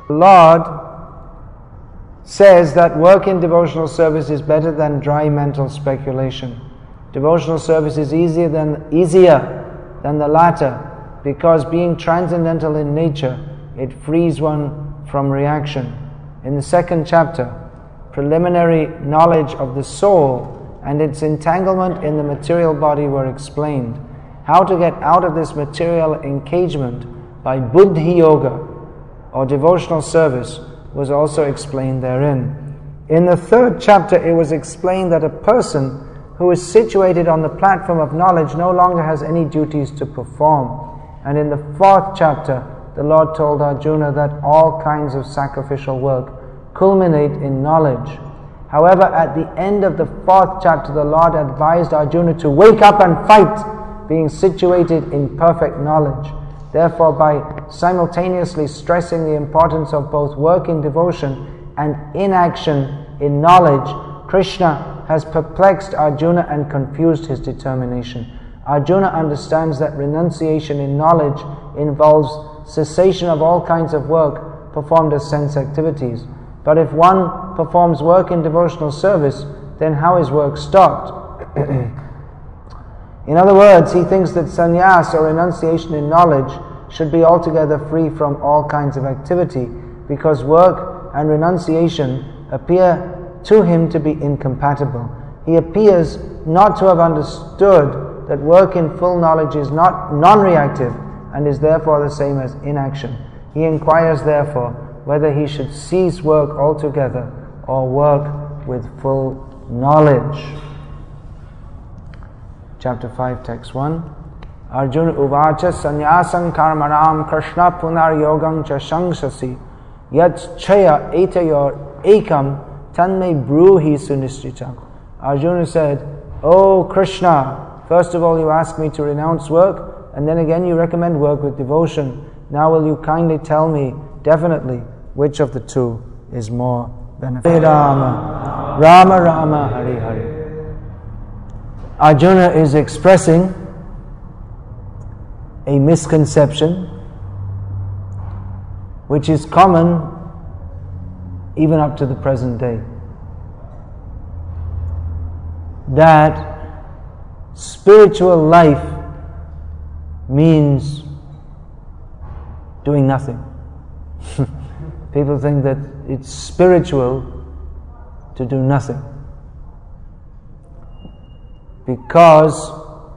The Lord says that work in devotional service is better than dry mental speculation. Devotional service is easier than the latter, because being transcendental in nature, it frees one from reaction. In the second chapter, preliminary knowledge of the soul and its entanglement in the material body were explained. How to get out of this material engagement by buddhi yoga, or devotional service, was also explained therein. In the third chapter, it was explained that a person who is situated on the platform of knowledge no longer has any duties to perform. And in the fourth chapter, the Lord told Arjuna that all kinds of sacrificial work culminate in knowledge. However, at the end of the fourth chapter, the Lord advised Arjuna to wake up and fight, being situated in perfect knowledge. Therefore, by simultaneously stressing the importance of both work in devotion and inaction in knowledge, Krishna has perplexed Arjuna and confused his determination. Arjuna understands that renunciation in knowledge involves cessation of all kinds of work performed as sense activities. But if one performs work in devotional service, then how is work stopped? In other words, he thinks that sannyas, or renunciation in knowledge, should be altogether free from all kinds of activity, because work and renunciation appear to him to be incompatible. He appears not to have understood that work in full knowledge is not non-reactive and is therefore the same as inaction. He inquires therefore whether he should cease work altogether or work with full knowledge. Chapter 5, text 1. Arjuna uvacha sannyasam karmanam krishna punar yogam cha shangsasi yat chaya etayor ekam tanme bruhi sunishtita. Arjuna said, "O Krishna, first of all you ask me to renounce work, and then again you recommend work with devotion. Now will you kindly tell me definitely which of the two is more beneficial?" Rama, Rama Rama, Hari Hari. Arjuna is expressing a misconception which is common even up to the present day, that spiritual life means doing nothing. People think that it's spiritual to do nothing, because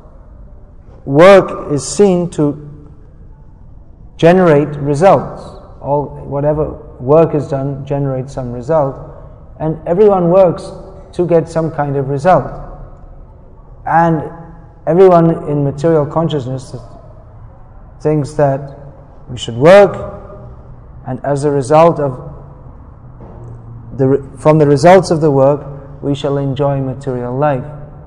work is seen to generate results. Whatever work is done generates some result, and everyone works to get some kind of result. And everyone in material consciousness thinks that we should work, and as a result of from the results of the work, we shall enjoy material life.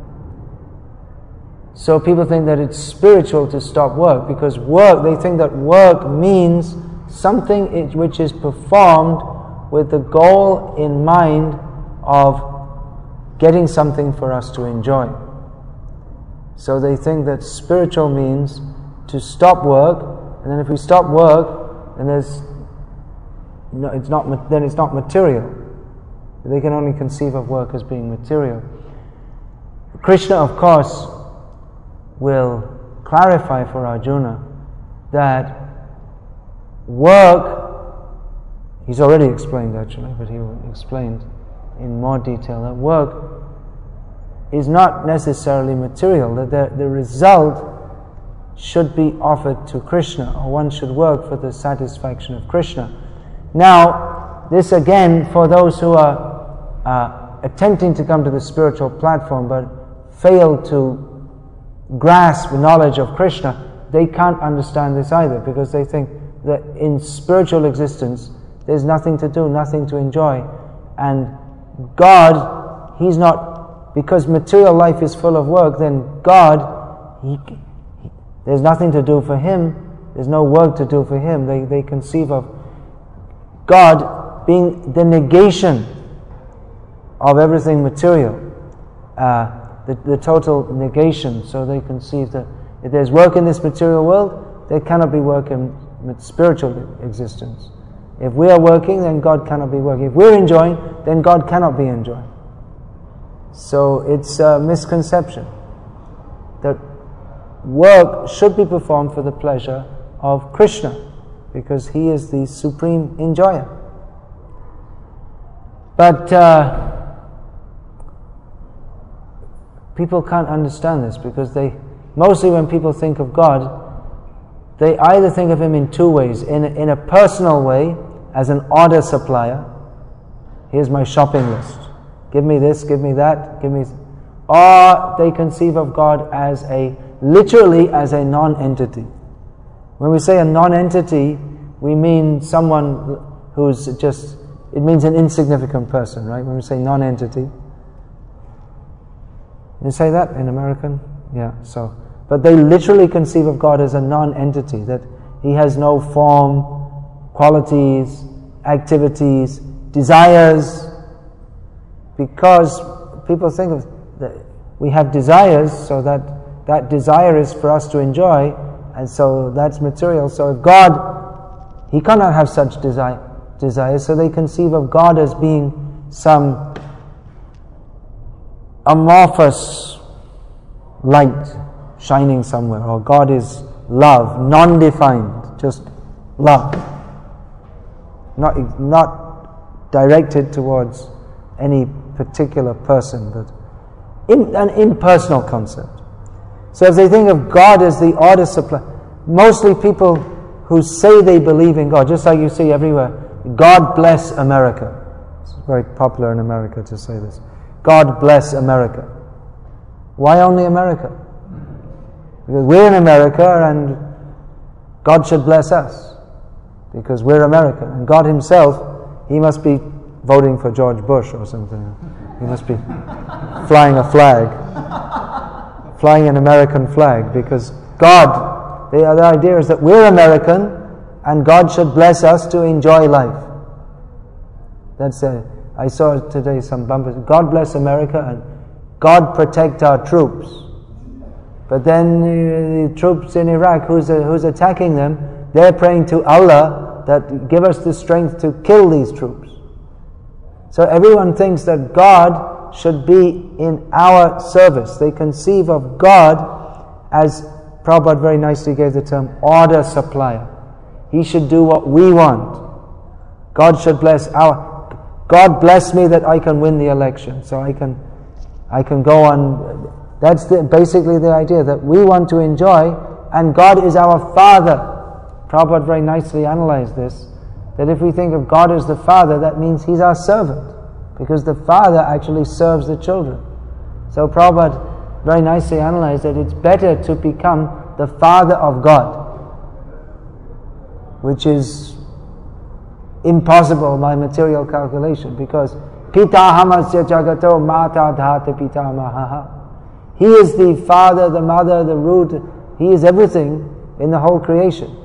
So people think that it's spiritual to stop work, because they think that work means something which is performed with the goal in mind of getting something for us to enjoy. So they think that spiritual means to stop work, and then if we stop work, then it's not material. They can only conceive of work as being material. Krishna, of course, will clarify for Arjuna that work, he's already explained actually, but he will explain in more detail that work is not necessarily material, that the result should be offered to Krishna, or one should work for the satisfaction of Krishna. Now, this again, for those who are attempting to come to the spiritual platform but fail to grasp the knowledge of Krishna, they can't understand this either, because they think that in spiritual existence there's nothing to do, nothing to enjoy, and God, He's not, because material life is full of work, then God, there's nothing to do for Him, there's no work to do for Him. They conceive of God being the negation of everything material, the total negation. So they conceive that if there's work in this material world, there cannot be work in spiritual existence. If we are working, then God cannot be working. If we're enjoying, then God cannot be enjoying. So it's a misconception that work should be performed for the pleasure of Krishna, because He is the supreme enjoyer. But people can't understand this, because mostly when people think of God, they either think of Him in two ways. In a personal way, as an order supplier. Here's my shopping list. Give me this, give me that, give me... Or they conceive of God as literally as a non-entity. When we say a non-entity, we mean someone who's just... It means an insignificant person, right? When we say non-entity. You say that in American? Yeah, so... But they literally conceive of God as a non-entity, that He has no form, qualities, activities, desires, because people think of that we have desires, so that desire is for us to enjoy, and so that's material. So if God, He cannot have such desires, so they conceive of God as being some amorphous light shining somewhere, or God is love, non-defined, just love, not directed towards any particular person, but an impersonal concept. So if they think of God as the order supply, mostly people who say they believe in God, just like you see everywhere, God bless America. It's very popular in America to say this. God bless America. Why only America? Because we're in America and God should bless us, because we're American. And God Himself, He must be voting for George Bush or something. He must be flying a flag, flying an American flag, because God, the idea is that we're American and God should bless us to enjoy life. I saw today some bumpers, God bless America and God protect our troops. But then the troops in Iraq, who's attacking them, they're praying to Allah that give us the strength to kill these troops. So everyone thinks that God should be in our service. They conceive of God as, Prabhupada very nicely gave the term, order supplier. He should do what we want. God should bless God bless me that I can win the election, so I can go on. That's basically the idea, that we want to enjoy, and God is our Father. Prabhupada very nicely analyzed this, that if we think of God as the Father, that means He's our servant, because the Father actually serves the children. So Prabhupada very nicely analyzed that it's better to become the Father of God, which is impossible by material calculation, because Pitahamasya Jagato Mata Dhata Pitamaha. He is the father, the mother, the root. He is everything in the whole creation.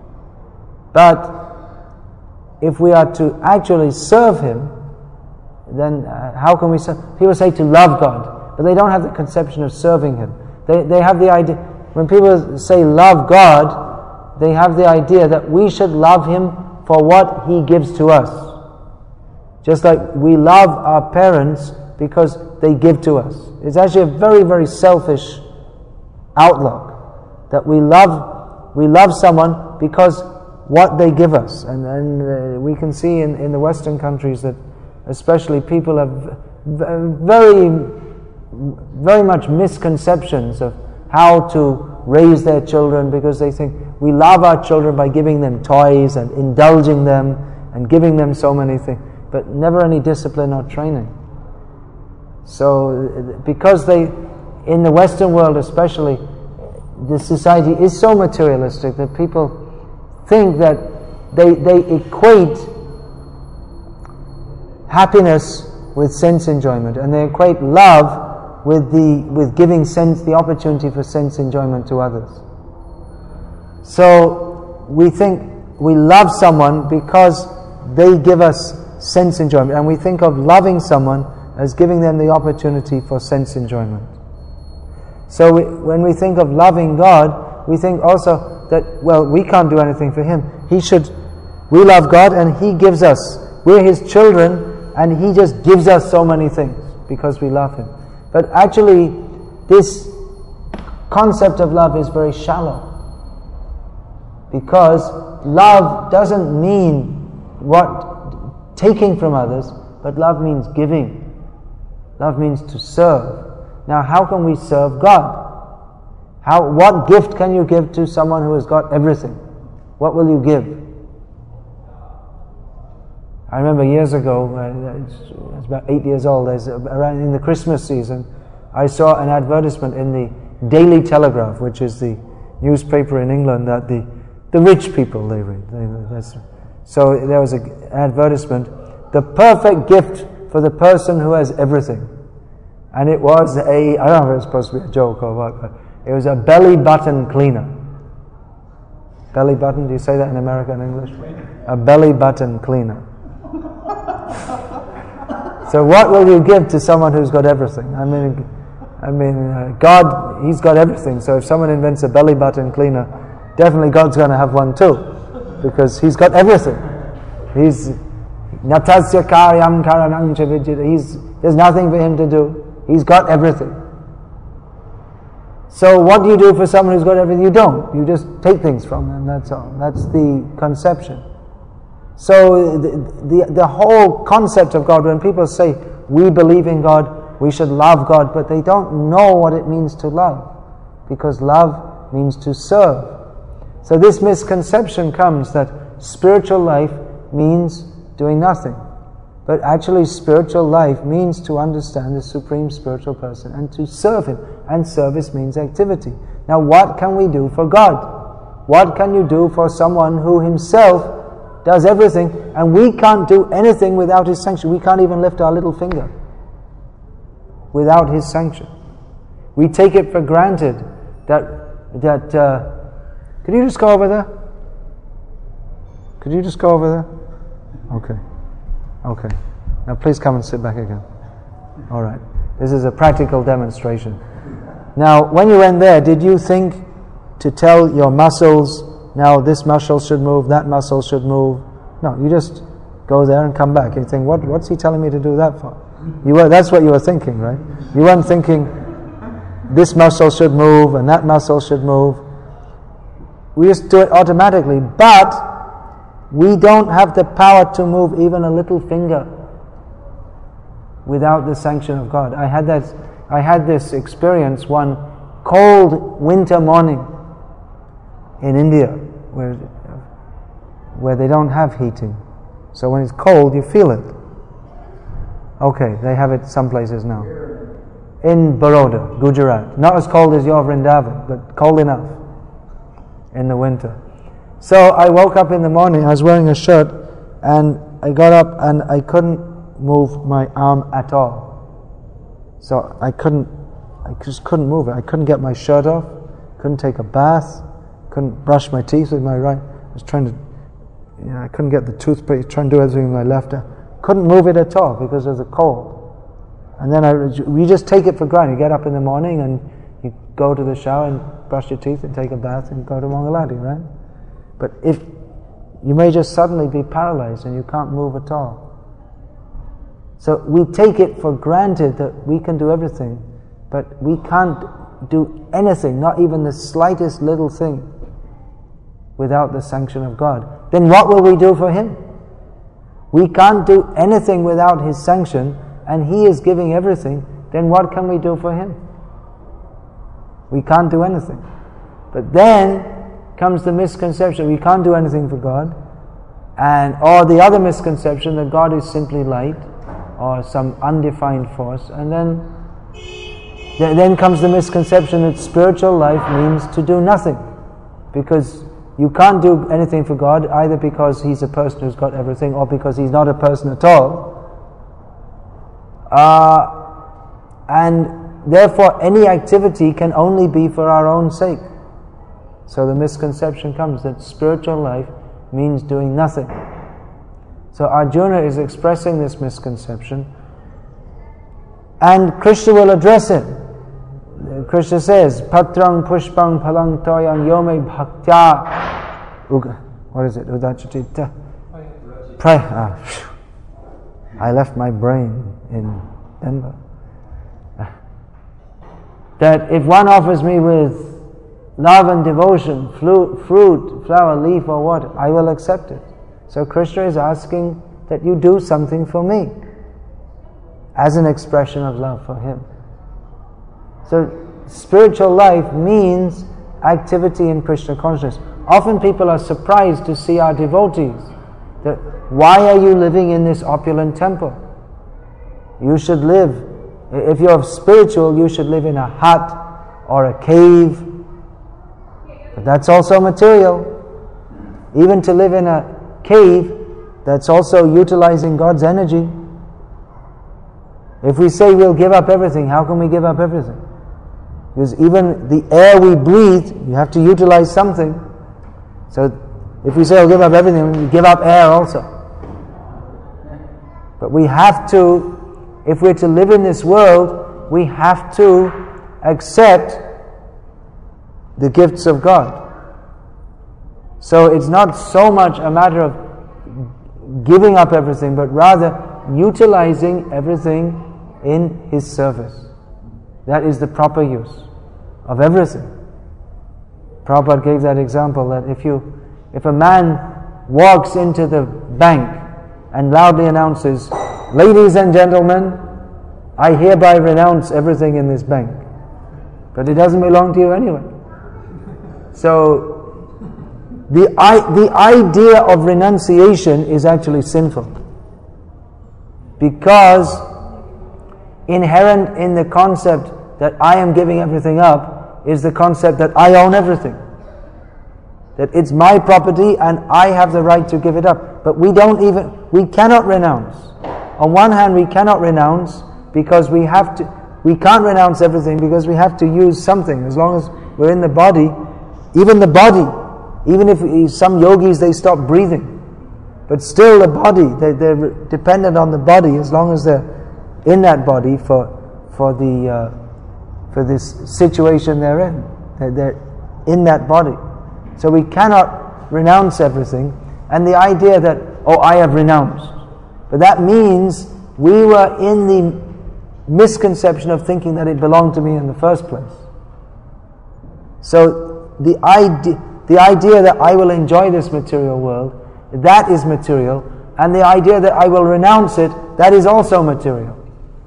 But if we are to actually serve Him, then how can we serve? People say to love God, but they don't have the conception of serving Him. They have the idea, when people say love God, they have the idea that we should love Him for what He gives to us. Just like we love our parents because they give to us. It's actually a very, very selfish outlook, that we love someone because what they give us. And we can see in the Western countries that especially people have very, very much misconceptions of how to raise their children, because they think we love our children by giving them toys and indulging them and giving them so many things, but never any discipline or training. So, because in the Western world especially, the society is so materialistic that people think that they equate happiness with sense enjoyment, and they equate love with giving the opportunity for sense enjoyment to others. So we think we love someone because they give us sense enjoyment, and we think of loving someone as giving them the opportunity for sense enjoyment. So when we think of loving God, we think also that, well, we can't do anything for Him. We We love God and He gives us. We're His children and He just gives us so many things because we love Him. But actually, this concept of love is very shallow. Because love doesn't mean taking from others, but love means giving. Love means to serve. Now, how can we serve God? What gift can you give to someone who has got everything? What will you give? I remember years ago, I was about 8 years old, around in the Christmas season, I saw an advertisement in the Daily Telegraph, which is the newspaper in England that the rich people, they read. So there was an advertisement, the perfect gift for the person who has everything. And it was I don't know if it was supposed to be a joke or what, but it was a belly button cleaner. Belly button, do you say that in American English? A belly button cleaner. So what will you give to someone who's got everything? I mean, God, He's got everything. So if someone invents a belly button cleaner, definitely God's going to have one too, because He's got everything. He's natasya karyam karanang chavijit. There's nothing for Him to do. He's got everything. So what do you do for someone who's got everything? You don't. You just take things from them, that's all. That's the conception. So the whole concept of God, when people say, we believe in God, we should love God, but they don't know what it means to love, because love means to serve. So this misconception comes that spiritual life means doing nothing. But actually spiritual life means to understand the Supreme Spiritual Person and to serve Him. And service means activity. Now what can we do for God? What can you do for someone who himself does everything, and we can't do anything without His sanction? We can't even lift our little finger without His sanction. We take it for granted that could you just go over there? Could you just go over there? Okay. Now please come and sit back again. Alright. This is a practical demonstration. Now, when you went there, did you think to tell your muscles, now this muscle should move, that muscle should move? No, you just go there and come back. You think, what's he telling me to do that for? That's what you were thinking, right? You weren't thinking, this muscle should move and that muscle should move. We just do it automatically, but we don't have the power to move even a little finger without the sanction of God. I had this experience one cold winter morning in India where they don't have heating. So when it's cold, you feel it. Okay, they have it some places now. In Baroda, Gujarat. Not as cold as your Vrindavan, but cold enough in the winter. So I woke up in the morning, I was wearing a shirt, and I got up and I couldn't move my arm at all. So I just couldn't move it. I couldn't get my shirt off, couldn't take a bath, couldn't brush my teeth with my right. I was trying to, I couldn't get the toothpaste, trying to do everything with my left hand. Couldn't move it at all because of the cold. And then we just take it for granted. You get up in the morning and you go to the shower and brush your teeth and take a bath and go to Mangalati, right? But if you may just suddenly be paralyzed and you can't move at all. So we take it for granted that we can do everything, but we can't do anything, not even the slightest little thing, without the sanction of God. Then what will we do for Him? We can't do anything without His sanction, and He is giving everything. Then what can we do for Him? We can't do anything. But then comes the misconception we can't do anything for God, or the other misconception that God is simply light or some undefined force, and then comes the misconception that spiritual life means to do nothing, because you can't do anything for God either because He's a person who's got everything or because He's not a person at all, and therefore any activity can only be for our own sake. So the misconception comes that spiritual life means doing nothing. So Arjuna is expressing this misconception, and Krishna will address it. Krishna says, Patrang pushpang palang toyang yome bhaktya. What is it? Udachitita. pray. I left my brain in Denver. That if one offers me with love and devotion, fruit, flower, leaf or what, I will accept it. So Krishna is asking that you do something for me as an expression of love for him. So spiritual life means activity in Krishna consciousness. Often people are surprised to see our devotees. That why are you living in this opulent temple? You should live, if you're spiritual, you should live in a hut or a cave. But that's also material. Even to live in a cave, that's also utilizing God's energy. If we say we'll give up everything, how can we give up everything? Because even the air we breathe, you have to utilize something. So if we say we'll give up everything, we give up air also. But we have to, if we're to live in this world, we have to accept the gifts of God. So it's not so much a matter of giving up everything, but rather utilizing everything in His service. That is the proper use of everything. Prabhupada gave that example that if a man walks into the bank and loudly announces, "Ladies and gentlemen, I hereby renounce everything in this bank," but it doesn't belong to you anyway. So the idea of renunciation is actually sinful, because inherent in the concept that I am giving everything up is the concept that I own everything. That it's my property and I have the right to give it up. But we cannot renounce. On one hand, we cannot renounce because we can't renounce everything because we have to use something. As long as we're in the body, even if some yogis, they stop breathing. But still the body, they're dependent on the body as long as they're in that body for this situation they're in. They're in that body. So we cannot renounce everything. And the idea that, I have renounced. But that means we were in the misconception of thinking that it belonged to me in the first place. So the idea that I will enjoy this material world, that is material. And the idea that I will renounce it, that is also material.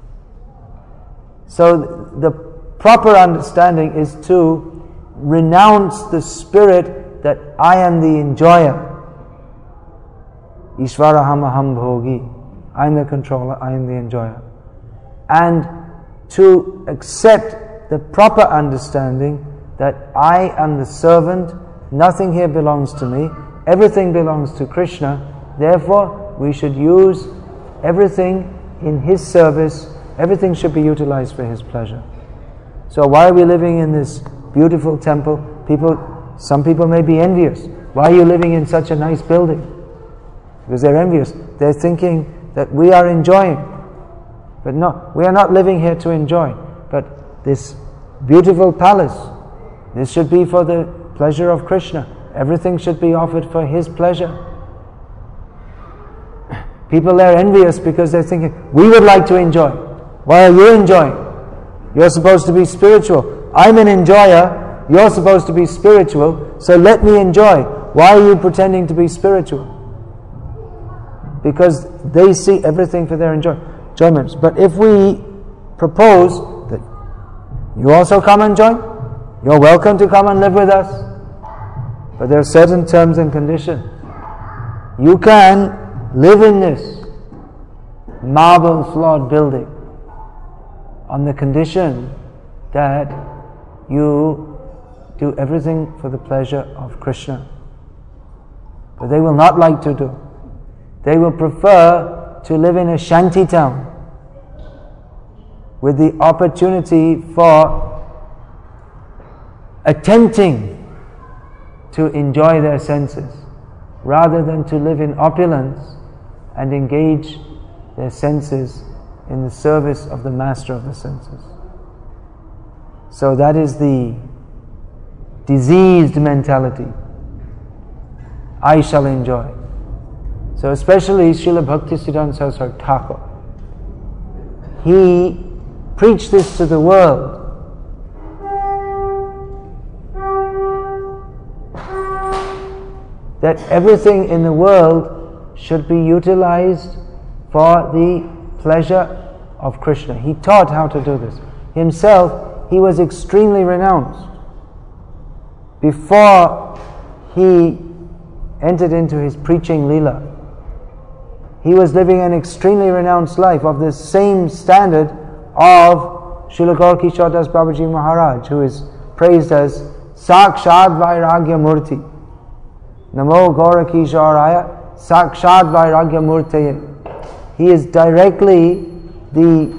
So the proper understanding is to renounce the spirit that I am the enjoyer. Ishvaraham aham bhogi. I am the controller, I am the enjoyer. And to accept the proper understanding that I am the servant, nothing here belongs to me, everything belongs to Krishna, therefore we should use everything in His service, everything should be utilized for His pleasure. So why are we living in this beautiful temple? Some people may be envious. Why are you living in such a nice building? Because they're envious. They're thinking that we are enjoying. But no, we are not living here to enjoy. But this beautiful palace, this should be for the pleasure of Krishna. Everything should be offered for His pleasure. People are envious because they're thinking, we would like to enjoy. Why are you enjoying? You're supposed to be spiritual. I'm an enjoyer. You're supposed to be spiritual. So let me enjoy. Why are you pretending to be spiritual? Because they see everything for their enjoyments. But if we propose that you also come and join, you're welcome to come and live with us. But there are certain terms and conditions. You can live in this marble floored building on the condition that you do everything for the pleasure of Krishna. But they will not like to do. They will prefer to live in a shanty town with the opportunity for attempting to enjoy their senses rather than to live in opulence and engage their senses in the service of the master of the senses. So that is the diseased mentality. I shall enjoy. So especially Srila Bhaktisiddhanta Saraswati Thakur, he preached this to the world. That everything in the world should be utilized for the pleasure of Krishna. He taught how to do this. Himself, he was extremely renounced. Before he entered into his preaching Leela, he was living an extremely renounced life of the same standard of Srila Gaur Kishore Das Babaji Maharaj, who is praised as Sakshad Vairagya Murti. Namo Gaura Kishoraya Sakshad Vairagya Murti. He is directly the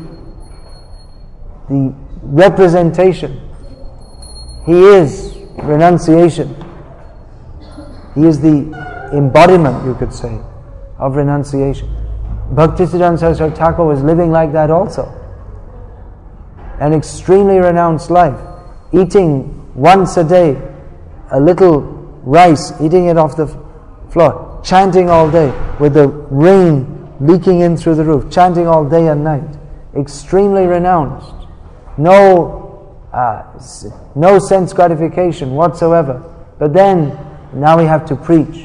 representation. He is renunciation. He is the embodiment, you could say, of renunciation. Bhaktisiddhanta Saraswati Thakur was living like that also. An extremely renounced life, eating once a day a little rice, eating it off the floor, chanting all day with the rain leaking in through the roof, chanting all day and night. Extremely renounced. No sense gratification whatsoever. But then, now we have to preach.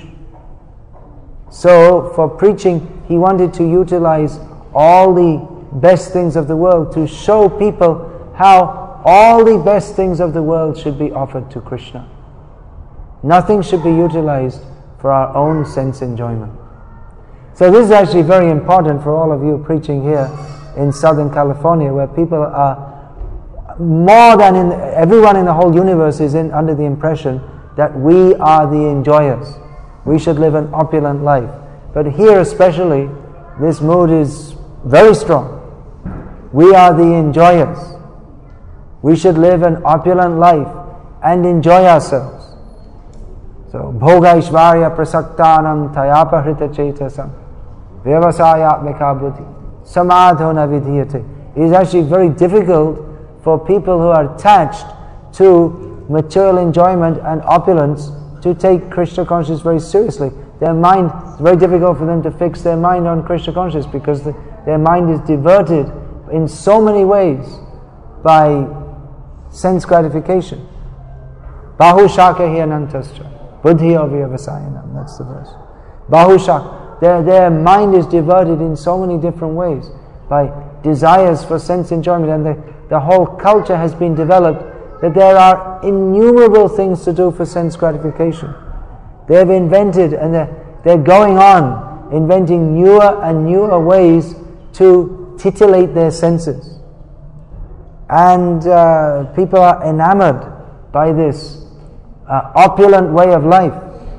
So, for preaching, he wanted to utilize all the best things of the world to show people how all the best things of the world should be offered to Krishna. Nothing should be utilized for our own sense enjoyment. So this is actually very important for all of you preaching here in Southern California, where people are more than everyone in the whole universe is under the impression that we are the enjoyers. We should live an opulent life. But here especially, this mood is very strong. We are the enjoyers. We should live an opulent life and enjoy ourselves. So, bhoga ishvarya prasaktanam tayapahrita chetasam vyavasayatmika buddhi samadhona vidhiyate. It is actually very difficult for people who are attached to material enjoyment and opulence to take Krishna consciousness very seriously. Their mind, it's very difficult for them to fix their mind on Krishna consciousness because their mind is diverted in so many ways by sense gratification. Bahushaka hi anantascha buddhi avyavasayanam. That's the verse. Bahushaka. Their mind is diverted in so many different ways by desires for sense enjoyment, and the whole culture has been developed that there are innumerable things to do for sense gratification. They have invented, and they're going on inventing newer and newer ways to titillate their senses. And people are enamored by this opulent way of life.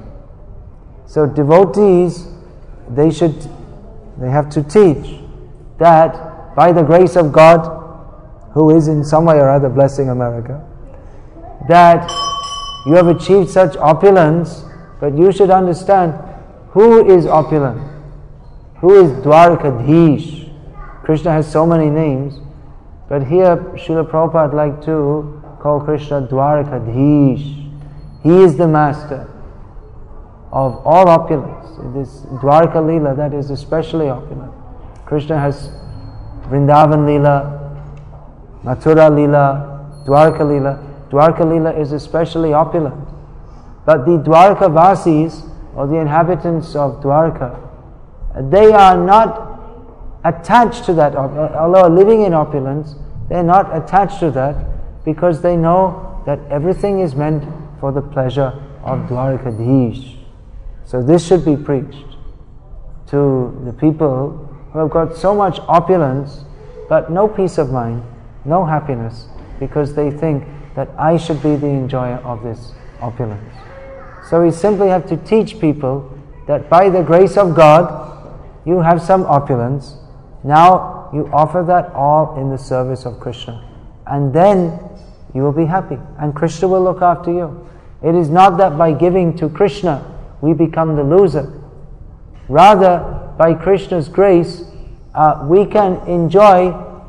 So devotees, they have to teach that by the grace of God, who is in some way or other blessing America, that you have achieved such opulence, but you should understand who is opulent, who is Dwarkadhish. Krishna has so many names, but here Srila Prabhupada like to call Krishna Dwarkadhish. He is the master of all opulence. This Dwarka Leela, that is especially opulent. Krishna has Vrindavan Leela, Mathura Leela, Dwarka Leela. Dwarka Leela is especially opulent. But the Dwarka Vasis, or the inhabitants of Dwarka, they are not attached to that. Although living in opulence, they are not attached to that because they know that everything is meant for the pleasure of Dwarkadhish. So this should be preached to the people who have got so much opulence but no peace of mind, no happiness, because they think that I should be the enjoyer of this opulence. So we simply have to teach people that by the grace of God, you have some opulence. Now you offer that all in the service of Krishna. And then you will be happy. And Krishna will look after you. It is not that by giving to Krishna, we become the loser. Rather, by Krishna's grace, we can enjoy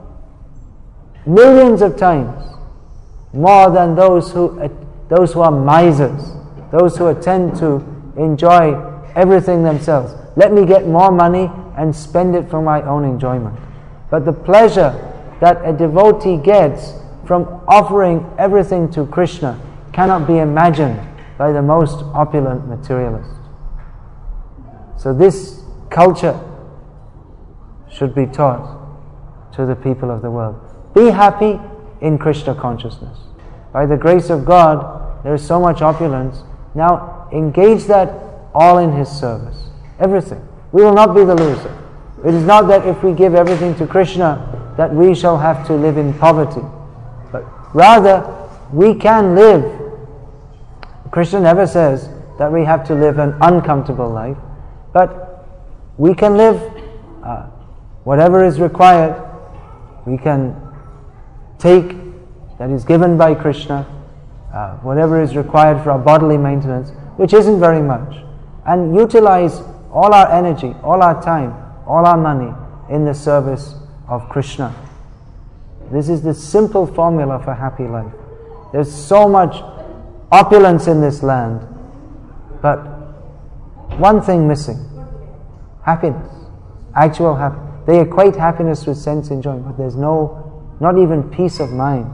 millions of times more than those who are misers, those who attend to enjoy everything themselves. Let me get more money and spend it for my own enjoyment. But the pleasure that a devotee gets from offering everything to Krishna cannot be imagined by the most opulent materialist. So this culture should be taught to the people of the world. Be happy in Krishna consciousness. By the grace of God, there is so much opulence. Now engage that all in His service. Everything. We will not be the loser. It is not that if we give everything to Krishna that we shall have to live in poverty. But rather, we can live. Krishna never says that we have to live an uncomfortable life, but we can live whatever is required. We can take that is given by Krishna, whatever is required for our bodily maintenance, which isn't very much, and utilize all our energy, all our time, all our money in the service of Krishna. This is the simple formula for happy life. There's so much opulence in this land, but one thing missing: happiness, actual happiness. They equate happiness with sense enjoyment, but there's not even peace of mind.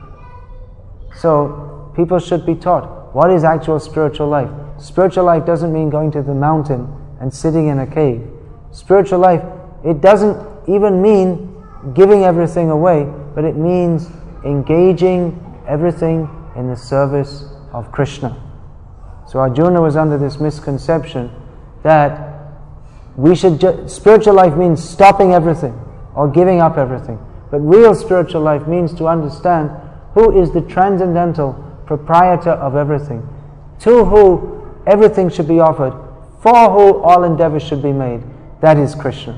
So people should be taught what is actual spiritual life. Spiritual life doesn't mean going to the mountain and sitting in a cave. Spiritual life, it doesn't even mean giving everything away, but it means engaging everything in the service of Krishna. So Arjuna was under this misconception that spiritual life means stopping everything or giving up everything. But real spiritual life means to understand who is the transcendental proprietor of everything, to whom everything should be offered, for whom all endeavors should be made. That is Krishna.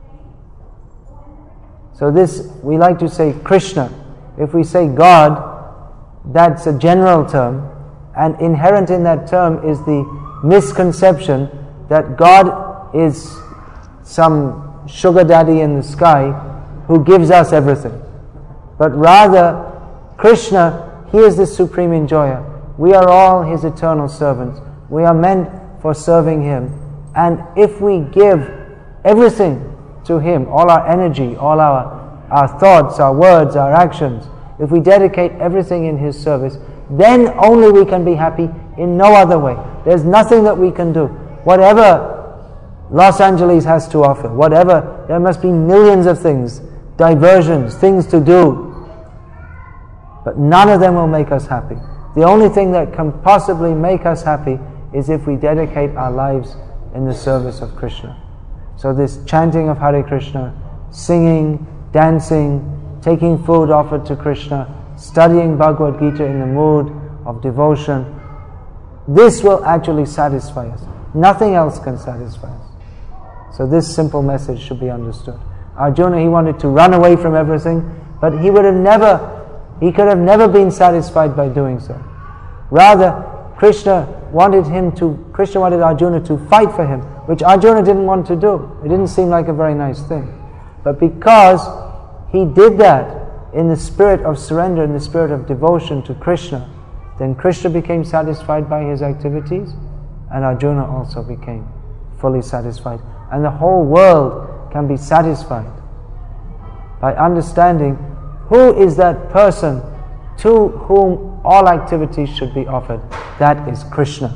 So this, we like to say Krishna. If we say God, that's a general term, and inherent in that term is the misconception that God is some sugar daddy in the sky who gives us everything. But rather, Krishna, He is the supreme enjoyer. We are all His eternal servants. We are meant for serving Him. And if we give everything to Him, all our energy, all our thoughts, our words, our actions, if we dedicate everything in His service, then only we can be happy, in no other way. There's nothing that we can do. Whatever Los Angeles has to offer, whatever, there must be millions of things, diversions, things to do. But none of them will make us happy. The only thing that can possibly make us happy is if we dedicate our lives in the service of Krishna. So this chanting of Hare Krishna, singing, dancing, taking food offered to Krishna, studying Bhagavad Gita in the mood of devotion, this will actually satisfy us. Nothing else can satisfy us. So this simple message should be understood. Arjuna, he wanted to run away from everything, but he could have never been satisfied by doing so. Rather, Krishna wanted Arjuna to fight for him, which Arjuna didn't want to do. It didn't seem like a very nice thing. But because he did that in the spirit of surrender, in the spirit of devotion to Krishna, then Krishna became satisfied by his activities, and Arjuna also became fully satisfied. And the whole world can be satisfied by understanding who is that person to whom all activities should be offered. That is Krishna.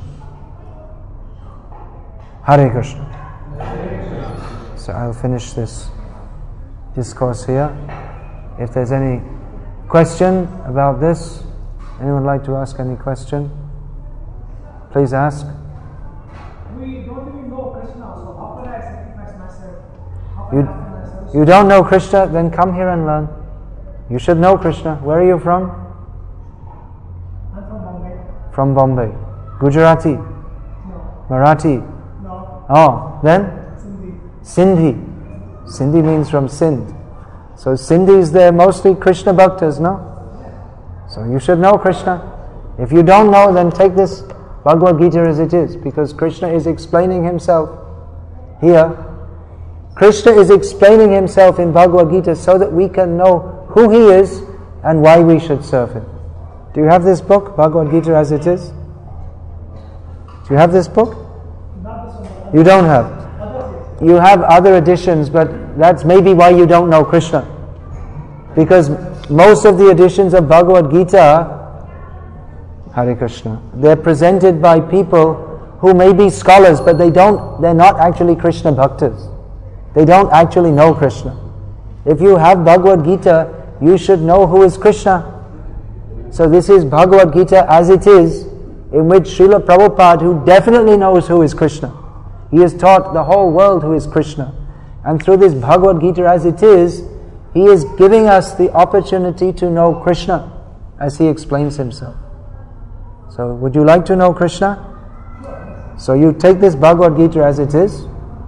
Hare Krishna. So I'll finish this discourse here. If there's any question about this, anyone like to ask any question? Please ask. We don't even know Krishna, so how can I sacrifice myself? How can I offer myself? You don't know Krishna? Then come here and learn. You should know Krishna. Where are you from? I'm from Bombay. From Bombay. Gujarati? No. Marathi? No. Oh, then? Sindhi. Sindhi means from Sindh. So Sindhis, they're mostly Krishna bhaktas, no? So you should know Krishna. If you don't know, then take this Bhagavad Gita as it is, because Krishna is explaining himself here. Krishna is explaining himself in Bhagavad Gita so that we can know who he is and why we should serve him. Do you have this book, Bhagavad Gita as it is? Do you have this book? Not this one. You don't have. You have other editions, but that's maybe why you don't know Krishna. Because most of the editions of Bhagavad Gita, Hare Krishna, they're presented by people who may be scholars, but they're not actually Krishna bhaktas. They don't actually know Krishna. If you have Bhagavad Gita, you should know who is Krishna. So this is Bhagavad Gita as it is, in which Srila Prabhupada, who definitely knows who is Krishna, he has taught the whole world who is Krishna. And through this Bhagavad Gita as it is, he is giving us the opportunity to know Krishna as he explains himself. So would you like to know Krishna? So you take this Bhagavad Gita as it is,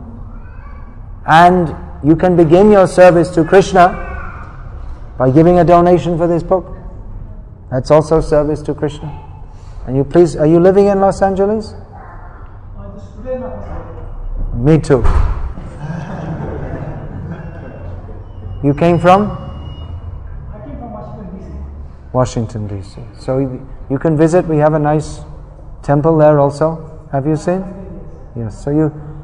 and you can begin your service to Krishna by giving a donation for this book. That's also service to Krishna. And you please, are you living in Los Angeles? Me too. You came from? I came from Washington, D.C. Washington, D.C. So you can visit. We have a nice temple there also. Have you seen? Yes. So you,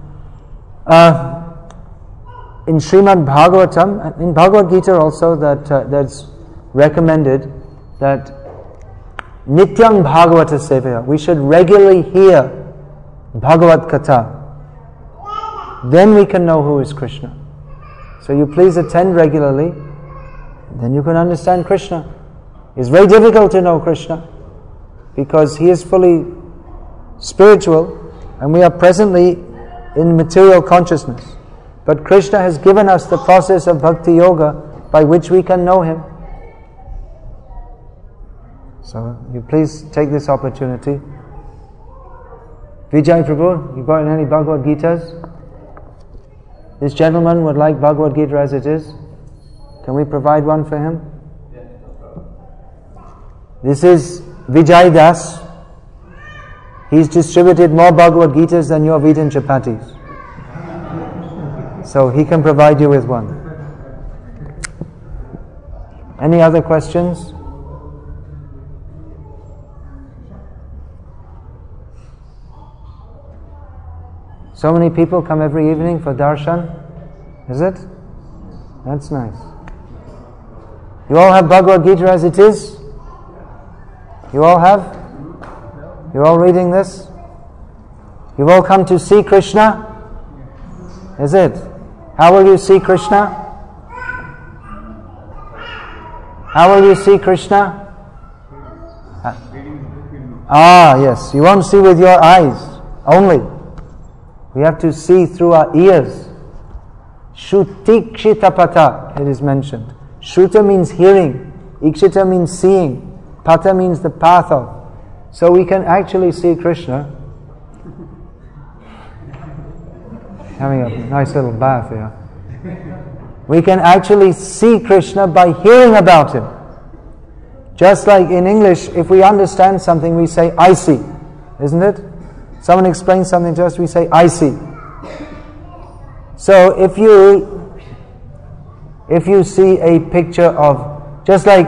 in Srimad Bhagavatam, in Bhagavad Gita also, that's recommended that Nityam Bhagavata Sevaya, we should regularly hear Bhagavad Katha. Then we can know who is Krishna. So you please attend regularly, then you can understand Krishna. It's very difficult to know Krishna because he is fully spiritual and we are presently in material consciousness. But Krishna has given us the process of Bhakti Yoga by which we can know him. So you please take this opportunity. Vijay Prabhu, you brought in any Bhagavad Gitas? This gentleman would like Bhagavad Gita as it is. Can we provide one for him? This is Vijay Das. He's distributed more Bhagavad Gitas than your wheat and chapatis. So he can provide you with one. Any other questions? So many people come every evening for darshan. Is it? That's nice. You all have Bhagavad Gita as it is? You all have? You're all reading this? You've all come to see Krishna? Is it? How will you see Krishna? How will you see Krishna? Ah, yes. You won't see with your eyes only. We have to see through our ears. Shrutikshitapata, it is mentioned. Shruta means hearing. Ikshita means seeing. Pata means the path of. So we can actually see Krishna. Having a nice little bath here. We can actually see Krishna by hearing about him. Just like in English, if we understand something, we say, I see. Isn't it? Someone explains something to us, we say, I see. So if you see a picture of, just like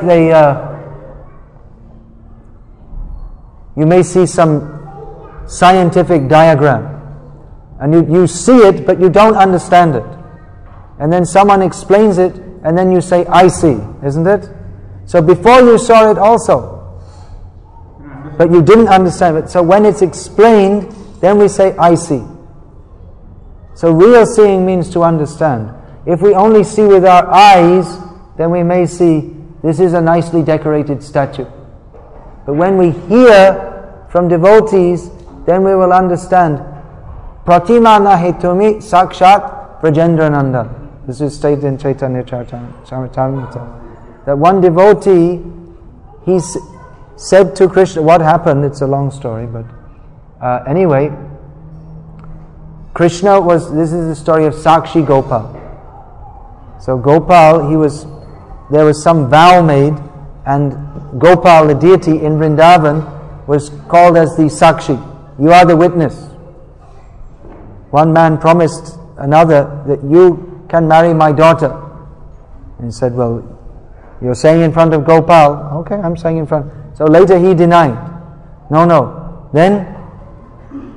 you may see some scientific diagram, and you see it, but you don't understand it. And then someone explains it, and then you say, I see, isn't it? So before you saw it also, but you didn't understand it. So when it's explained, then we say, I see. So real seeing means to understand. If we only see with our eyes, then we may see, this is a nicely decorated statue. But when we hear from devotees, then we will understand, Pratima nahitumi sakshat Brajendrananda. This is stated in Chaitanya Charitamrita. That one devotee, he said to Krishna, what happened? It's a long story, but anyway, Krishna this is the story of Sakshi Gopal. So Gopal, there was some vow made, and Gopal, the deity in Vrindavan, was called as the Sakshi. You are the witness. One man promised another that you can marry my daughter. And he said, well, you're saying in front of Gopal. Okay, I'm saying in front. So later he denied. No. Then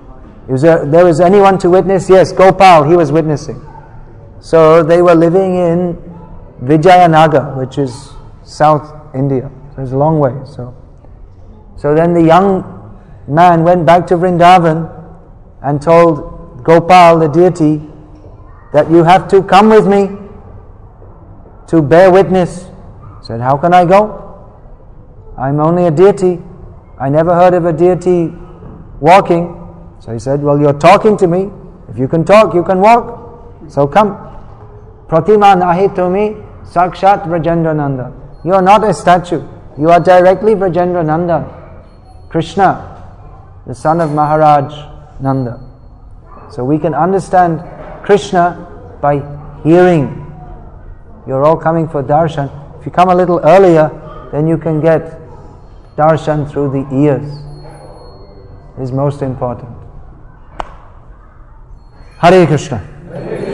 There was anyone to witness? Yes, Gopal, he was witnessing. So they were living in Vijayanagar, which is South India. So it's a long way. So then the young man went back to Vrindavan and told Gopal, the deity, that you have to come with me to bear witness. He said, how can I go? I'm only a deity. I never heard of a deity walking. So he said, well, you're talking to me. If you can talk, you can walk. So come. Pratima nahi tumi sakshat Vrajendra Nandan. You are not a statue. You are directly Vrajendra Nandan. Krishna, the son of Maharaj Nanda. So we can understand Krishna by hearing. You're all coming for darshan. If you come a little earlier, then you can get darshan through the ears. It is most important. Hare Krishna.